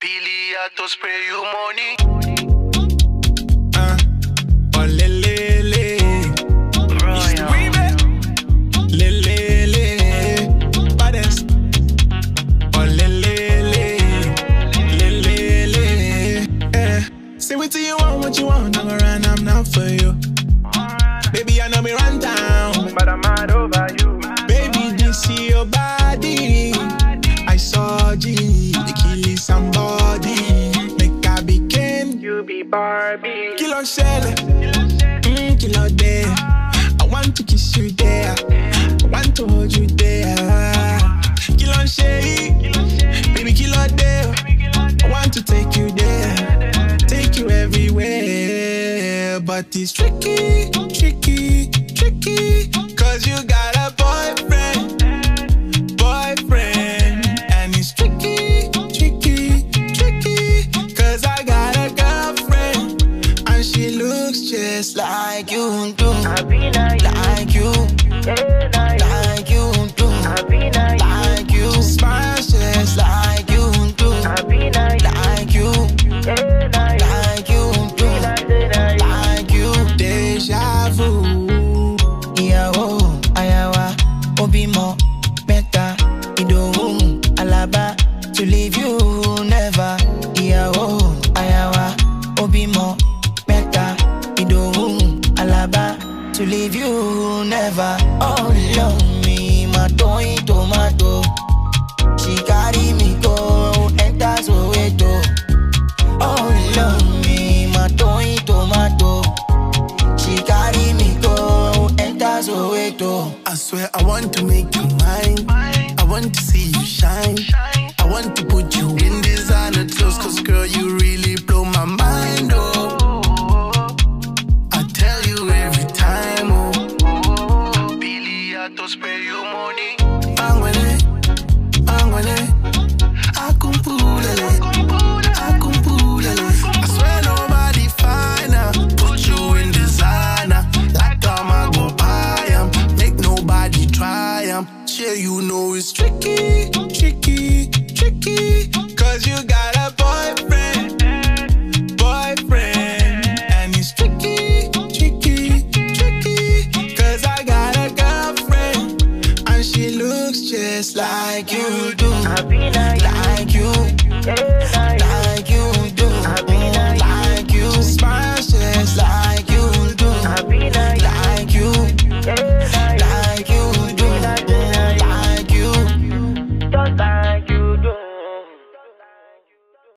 Billy had to spray you money. Oh, lele. Lele. Baddest. Oh, lele. Say what you want, I'm gonna run, I'm not for you. Baby, I know me run down, But I'm mad over you. baby, this is your body. I saw G, they killing somebody. Make I begin. You be Barbie. Kill on Shelley, kill out there. I want to kiss you there. I want to hold you there. Kill on Shelly, baby, kill out there. I want to take you there, take you everywhere. But it's tricky, cause you got a boyfriend, and it's tricky, cause I got a girlfriend, and she looks just like you do, like you, like you do, like you, she smiles just like you do, like you, like you do, like you, deja vu. Iyawo, ayawa, obimo, meta, idowu, alaba, to leave you never. Iyawo, ayawa, obimo, meta, idowu, alaba, to leave you never. Oh, love me, my toy tomato. She carry me go, enter Soweto. Oh, love me, my toy tomato. She carry me go, enter Soweto. I swear I want to make you mine. I want to see you shine. I want to put you in designer clothes, cause girl, you